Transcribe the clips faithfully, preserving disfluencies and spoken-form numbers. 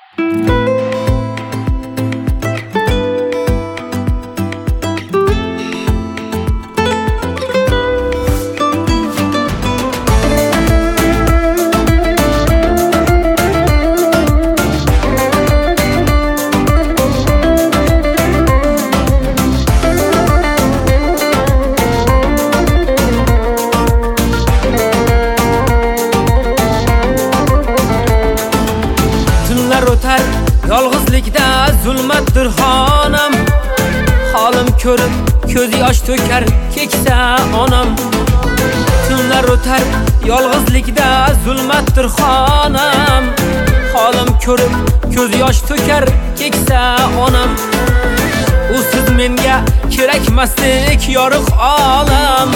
O'tar yolg'izlikda zulmatdir xonam, holim ko'rib ko'z yosh to'kar keksa onam. Tunlar o'tar yolg'izlikda zulmatdir xonam, holim ko'rib ko'z yosh to'kar keksa onam. Usiz menga kerakmaslik yorug' olam,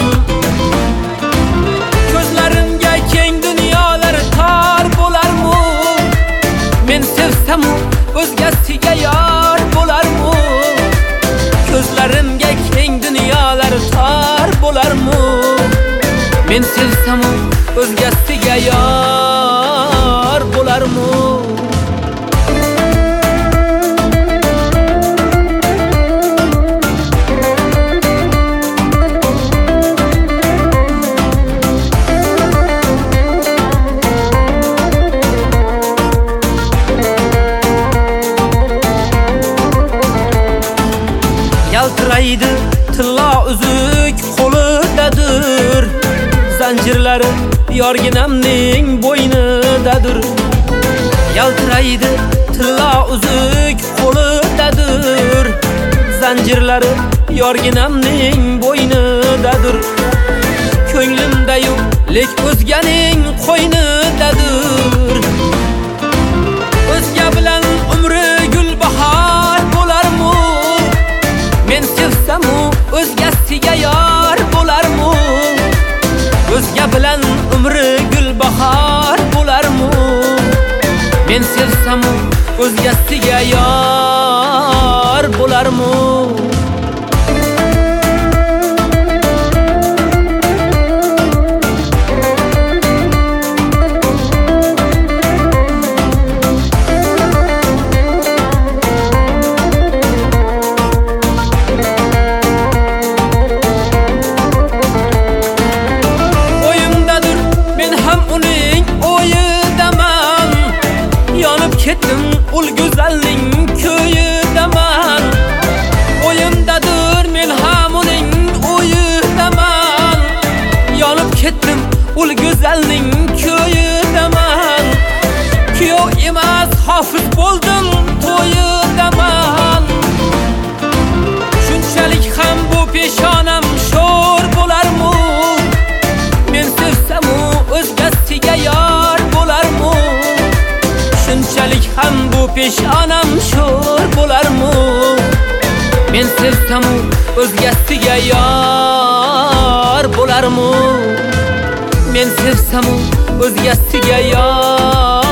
ko'zlarimga keng dunyolar tor bo'larmi? Men sevsam o'zgasiga yor bo'larmi? Ko'zlarimga keng dunyolar tor bo'larmi? Men sevsam o'zgasiga yor bo'larmi? Yaltiraydi tilla uzuk qo'lidadir, zanjirlari yorginamning bo'ynidadir. Yaltiraydi tilla uzuk qo'lidadir, zanjirlari yorginamning bo'ynidadir. Ko'nglimda-yu lek o'zganing qo'ynidadir. O'zga bilan umri gulbahor bo'larmi? Men sevsam o'zgasiga yor bo'larmi? O'zga bilan umri gulbahor bo'larmi? Men sevsam o'zgasiga yor bo'larmi? Ketdim ul go'zalning ko'yidaman, o'yimdadir men ham uning o'yidaman. Yonib ketdim ul go'zalning ko'yidaman, kuyov emas hofiz bo'ldim to'yidaman. Shunchalik ham bu peshonam sho'r bo'larmi? Men sevsam o'zgasiga yor bo'larmi? Shunchalik ham bu peshonam sho'r bo'larmi? Men sevsam o'zgasiga yor bo'larmi? Men sevsam o'zgasiga yor